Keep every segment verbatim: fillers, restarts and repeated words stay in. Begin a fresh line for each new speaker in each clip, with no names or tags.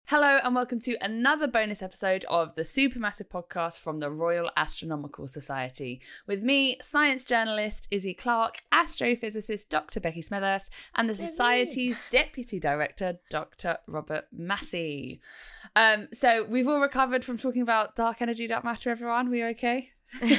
Hello and welcome to another bonus episode of the Supermassive podcast from the Royal Astronomical Society. With me, science journalist Izzy Clark, astrophysicist Doctor Becky Smethurst, and the Society's Deputy Director, Doctor Robert Massey. Um, so we've all recovered from talking about dark energy, dark matter, everyone. We okay?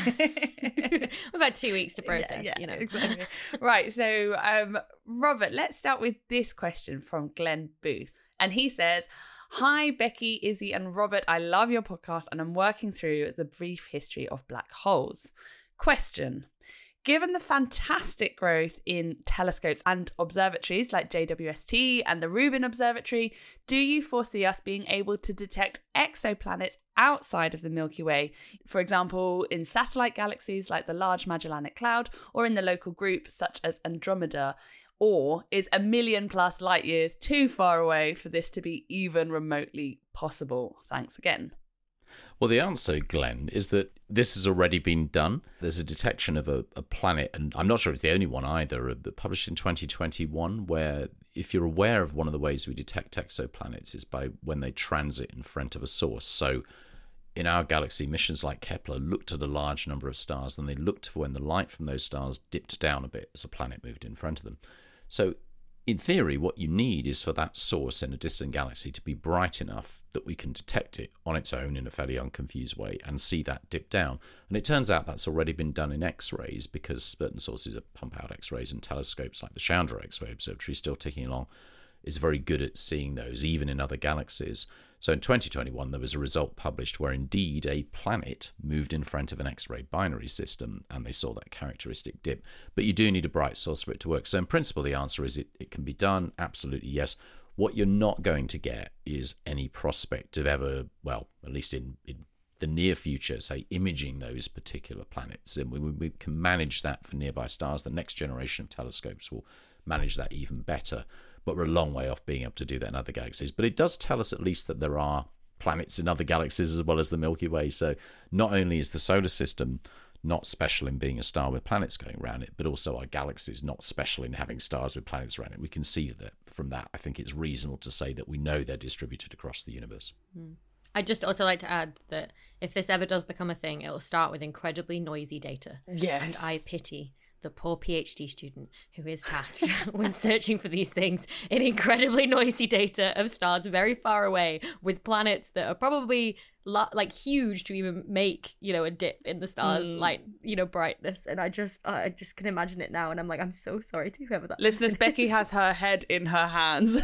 We've had two weeks to process,
yeah, yeah,
you know.
Exactly. Right, so um, Robert, let's start with this question from Glenn Booth. And he says, "Hi, Becky, Izzy and Robert. I love your podcast and I'm working through the brief history of black holes. Question. Given the fantastic growth in telescopes and observatories like J W S T and the Rubin Observatory, do you foresee us being able to detect exoplanets outside of the Milky Way, for example, in satellite galaxies like the Large Magellanic Cloud or in the local group such as Andromeda? Or is a million plus light years too far away for this to be even remotely possible? Thanks again."
Well, the answer, Glenn, is that this has already been done. There's a detection of a, a planet, and I'm not sure it's the only one either, but published in twenty twenty-one, where if you're aware of one of the ways we detect exoplanets is by when they transit in front of a source. So in our galaxy, missions like Kepler looked at a large number of stars, and they looked for when the light from those stars dipped down a bit as a planet moved in front of them. So in theory, what you need is for that source in a distant galaxy to be bright enough that we can detect it on its own in a fairly unconfused way and see that dip down. And it turns out that's already been done in X-rays, because certain sources pump out X-rays, and telescopes like the Chandra X-ray Observatory, still ticking along, is very good at seeing those, even in other galaxies. So in twenty twenty-one, there was a result published where indeed a planet moved in front of an X-ray binary system, and they saw that characteristic dip. But you do need a bright source for it to work. So in principle, the answer is it, it can be done. Absolutely, yes. What you're not going to get is any prospect of ever, well, at least in, in the near future, say, imaging those particular planets. And we, we can manage that for nearby stars. The next generation of telescopes will manage that even better. But we're a long way off being able to do that in other galaxies. But it does tell us at least that there are planets in other galaxies as well as the Milky Way. So not only is the solar system not special in being a star with planets going around it, but also our galaxy is not special in having stars with planets around it. We can see that from that. I think it's reasonable to say that we know they're distributed across the universe.
Mm. I'd just also like to add that if this ever does become a thing, it will start with incredibly noisy data.
Yes.
And I pity the poor PhD student who is tasked when searching for these things in incredibly noisy data of stars very far away with planets that are probably lo- like huge to even make, you know, a dip in the stars mm. light, you know, brightness. And I just, I just can imagine it now. And I'm like, I'm so sorry to whoever that
Listeners, Becky has her head in her hands.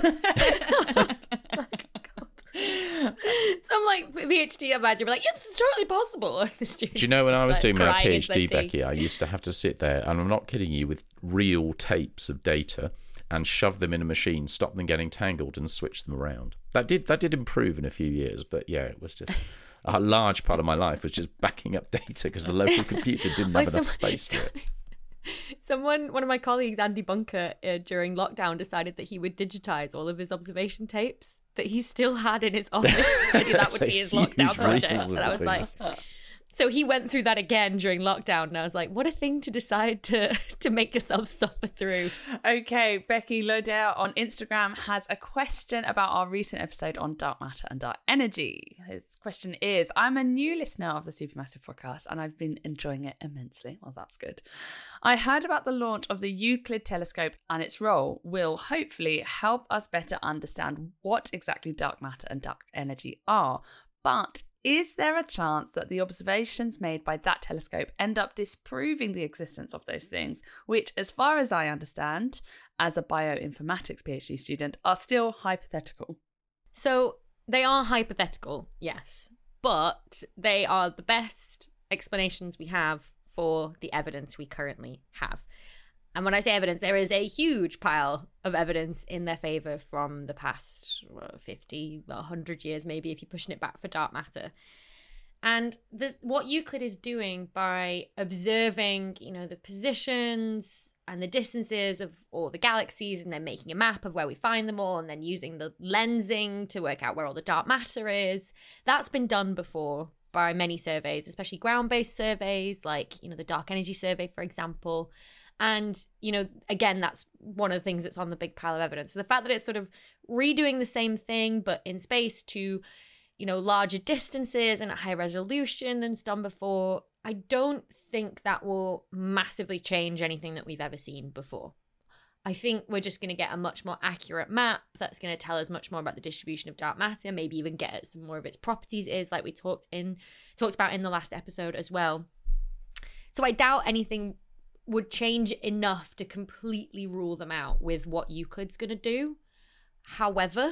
Some like PhD advisor be like, yes, it's totally possible.
Do you know when I was
like
doing my PhD,
tea.
Becky, I used to have to sit there, and I'm not kidding you, with real tapes of data and shove them in a machine, stop them getting tangled, and switch them around. That did that did improve in a few years, but yeah, it was just a large part of my life was just backing up data because the local computer didn't have enough space for it.
Someone, one of my colleagues, Andy Bunker, uh, during lockdown decided that he would digitize all of his observation tapes that he still had in his office. Maybe that would be his lockdown project. And I was like, so he went through that again during lockdown, and I was like, what a thing to decide to to make yourself suffer through.
Okay, Becky Lodell on Instagram has a question about our recent episode on dark matter and dark energy. His question is, I'm a new listener of the Supermassive podcast and I've been enjoying it immensely. Well, that's good. I heard about the launch of the Euclid telescope, and its role will hopefully help us better understand what exactly dark matter and dark energy are. But is there a chance that the observations made by that telescope end up disproving the existence of those things, which, as far as I understand, as a bioinformatics PhD student, are still hypothetical?
So they are hypothetical, yes, but they are the best explanations we have for the evidence we currently have. And when I say evidence, there is a huge pile of evidence in their favour from the past well, fifty, well, one hundred years maybe, if you're pushing it back for dark matter. And the, what Euclid is doing by observing, you know, the positions and the distances of all the galaxies, and then making a map of where we find them all, and then using the lensing to work out where all the dark matter is, that's been done before by many surveys, especially ground-based surveys like, you know, the Dark Energy Survey, for example. And, you know, again, that's one of the things that's on the big pile of evidence. So the fact that it's sort of redoing the same thing, but in space to, you know, larger distances and at high resolution than it's done before, I don't think that will massively change anything that we've ever seen before. I think we're just going to get a much more accurate map that's going to tell us much more about the distribution of dark matter, maybe even get at some more of its properties, is like we talked in talked about in the last episode as well. So I doubt anything would change enough to completely rule them out with what Euclid's going to do. However,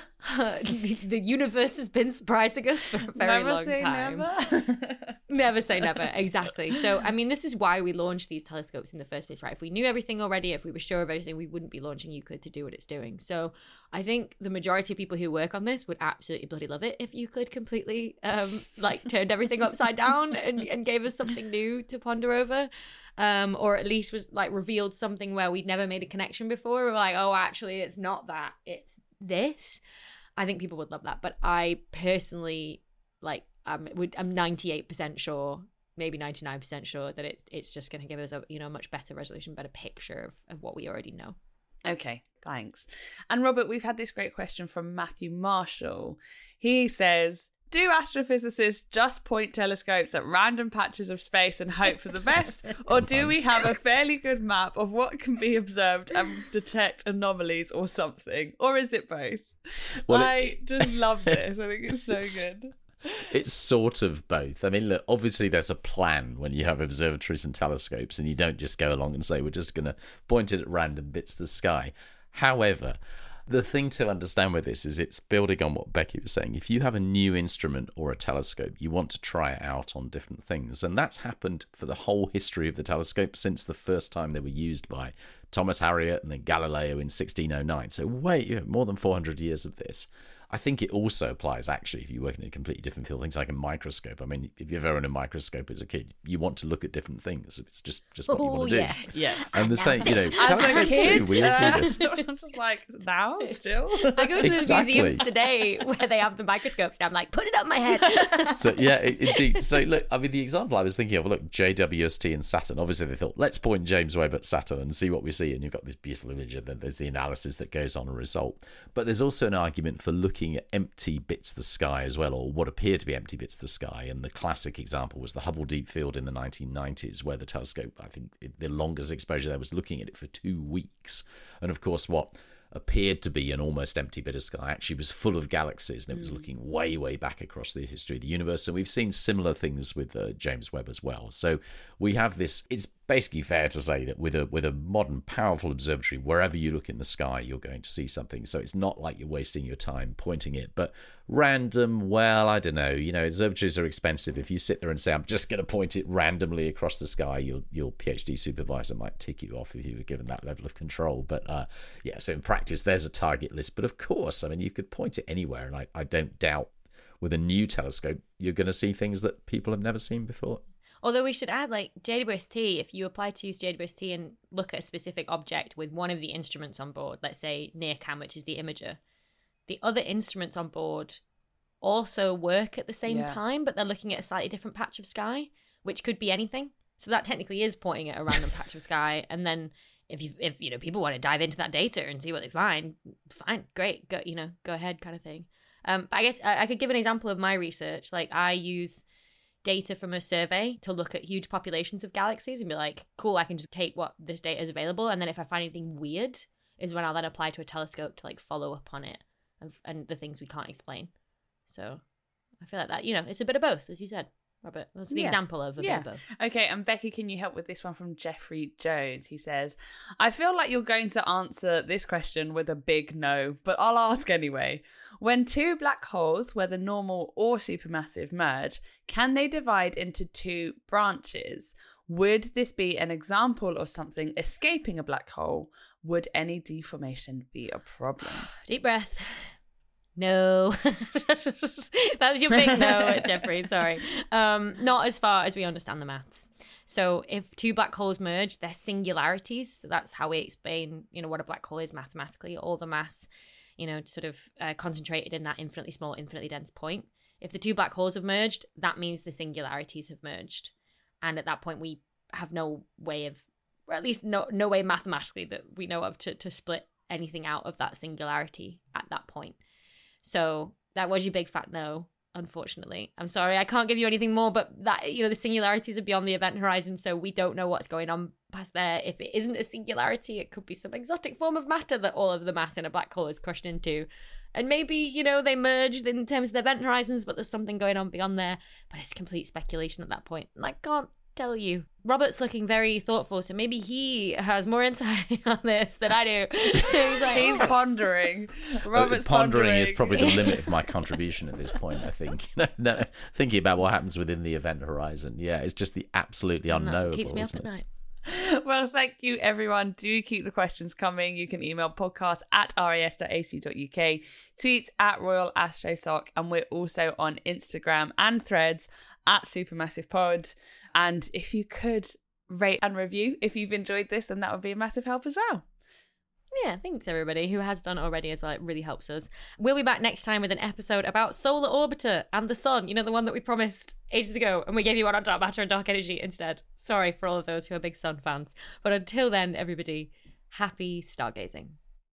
the universe has been surprising us for a very
never
long
say
time.
Never.
Never say never, exactly. So, I mean, this is why we launched these telescopes in the first place, right? If we knew everything already, if we were sure of everything, we wouldn't be launching Euclid to do what it's doing. So I think the majority of people who work on this would absolutely bloody love it if Euclid completely, um, like, turned everything upside down and, and gave us something new to ponder over. Um, or at least was, like, revealed something where we'd never made a connection before. We're like, oh, actually, it's not that. It's this. I think people would love that. But I personally, like, um, would, I'm ninety-eight percent sure, maybe ninety-nine percent sure that it, it's just going to give us a, you know, much better resolution, better picture of, of what we already know.
Okay, thanks. And Robert, we've had this great question from Matthew Marshall. He says, do astrophysicists just point telescopes at random patches of space and hope for the best? Or do we have a fairly good map of what can be observed and detect anomalies or something? Or is it both? Well, I it, just love this. I think it's so it's, good.
It's sort of both. I mean, look, obviously there's a plan when you have observatories and telescopes, and you don't just go along and say, we're just going to point it at random bits of the sky. However, the thing to understand with this is it's building on what Becky was saying. If you have a new instrument or a telescope, you want to try it out on different things. And that's happened for the whole history of the telescope since the first time they were used by Thomas Harriot and then Galileo in sixteen oh nine. So wait, you know, more than four hundred years of this. I think it also applies, actually, if you work in a completely different field, things like a microscope. I mean, if you've ever owned a microscope as a kid, you want to look at different things. It's just, just what
oh,
you want to
yeah.
do.
Yes.
And the same, you know,
as
telescopes
a kid,
too, we all
uh,
do this.
I'm just like, now, still?
I go to
Exactly.
the museums today where they have the microscopes, and I'm like, put it up my head.
So, yeah, indeed. So, look, I mean, the example I was thinking of, look, J W S T and Saturn. Obviously, they thought, let's point James Webb at Saturn and see what we see. And you've got this beautiful image, and then there's the analysis that goes on a result. But there's also an argument for looking at empty bits of the sky as well, or what appear to be empty bits of the sky. And the classic example was the Hubble Deep Field in the nineteen nineties, where the telescope, I think the longest exposure there was looking at it for two weeks. And of course, what appeared to be an almost empty bit of sky actually was full of galaxies, and it was mm. looking way, way back across the history of the universe. And we've seen similar things with uh, James Webb as well. So we have this, it's basically fair to say that with a with a modern, powerful observatory, wherever you look in the sky, you're going to see something. So it's not like you're wasting your time pointing it. But random, well, I don't know. You know, observatories are expensive. If you sit there and say, I'm just going to point it randomly across the sky, your your PhD supervisor might tick you off if you were given that level of control. But uh, yeah, so in practice, there's a target list. But of course, I mean, you could point it anywhere. And I, I don't doubt with a new telescope, you're going to see things that people have never seen before.
Although we should add, like, J W S T, if you apply to use J W S T and look at a specific object with one of the instruments on board, let's say NIRCam, which is the imager, the other instruments on board also work at the same yeah. time, but they're looking at a slightly different patch of sky, which could be anything. So that technically is pointing at a random patch of sky. And then if you if you know people want to dive into that data and see what they find, fine, great, go you know go ahead, kind of thing. Um, but I guess I, I could give an example of my research. Like, I use data from a survey to look at huge populations of galaxies and be like, cool, I can just take what this data is available, and then if I find anything weird is when I'll then apply to a telescope to like follow up on it and, and the things we can't explain. So I feel like that, you know, it's a bit of both, as you said, Robert. That's the yeah. example of a
yeah.
bit of both.
Okay, and Becky, can you help with this one from Jeffrey Jones? He says, I feel like you're going to answer this question with a big no, but I'll ask anyway. When two black holes, whether normal or supermassive, merge, can they divide into two branches? Would this be an example of something escaping a black hole? Would any deformation be a problem?
Deep breath. No. That was your big no, Jeffrey. Sorry. Um, not as far as we understand the maths. So if two black holes merge, they're singularities. So that's how we explain, you know, what a black hole is mathematically. All the mass, you know, sort of uh, concentrated in that infinitely small, infinitely dense point. If the two black holes have merged, that means the singularities have merged. And at that point, we have no way of or at least no no way mathematically that we know of to, to split anything out of that singularity at that point. So that was your big fat no, unfortunately. I'm sorry, I can't give you anything more, but that, you know, the singularities are beyond the event horizon, so we don't know what's going on past there. If it isn't a singularity, it could be some exotic form of matter that all of the mass in a black hole is crushed into. And maybe, you know, they merged in terms of the event horizons, but there's something going on beyond there. But it's complete speculation at that point. And I can't tell you. Robert's looking very thoughtful, so maybe he has more insight on this than I do. He's like,
he's pondering. Robert's
uh, pondering,
pondering
is probably the limit of my contribution at this point, I think. You know, no, thinking about what happens within the event horizon. Yeah, it's just the absolutely
and
unknowable.
that's what keeps me up
isn't
at
it?
night.
Well, thank you, everyone. Do keep the questions coming. You can email podcast at res dot a c dot u k, tweet at Royal Astrosoc, and we're also on Instagram and Threads at SupermassivePod. And if you could rate and review if you've enjoyed this, then that would be a massive help as well.
Yeah, thanks everybody who has done it already as well. It really helps us. We'll be back next time with an episode about Solar Orbiter and the Sun. You know, the one that we promised ages ago, and we gave you one on dark matter and dark energy instead. Sorry for all of those who are big Sun fans. But until then, everybody, happy stargazing.